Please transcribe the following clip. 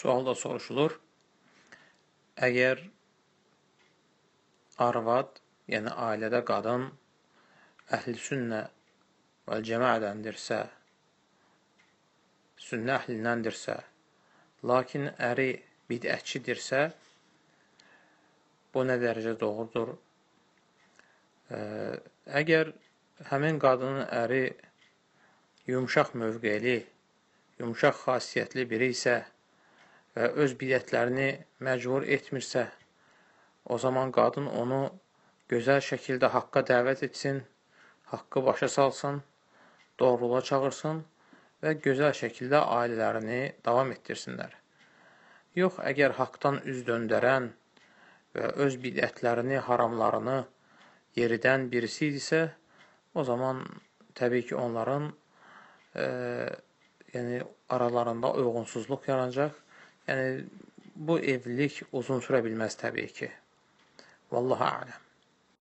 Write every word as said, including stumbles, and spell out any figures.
Sualda soruşulur, əgər arvad, yəni ailədə qadın əhl-i sünnə və cəmaədəndirsə, sünnə əhlindəndirsə, lakin əri bidətçidirsə, bu nə dərəcə doğrudur? Əgər həmin qadının əri yumşaq mövqeli, yumşaq xasiyyətli biri isə və öz bidətlərini məcbur etmirsə, o zaman qadın onu gözəl şəkildə haqqa dəvət etsin, haqqı başa salsın, doğruluğa çağırsın və gözəl şəkildə ailələrini davam etdirsinlər. Yox, əgər haqdan üz döndərən və öz bidətlərini, haramlarını yeridən birisi idisə, o zaman təbii ki, onların e, yəni, aralarında uyğunsuzluq yaranacaq. Yəni, bu evlilik uzun sürə bilməz təbii ki. Vallahu ələm.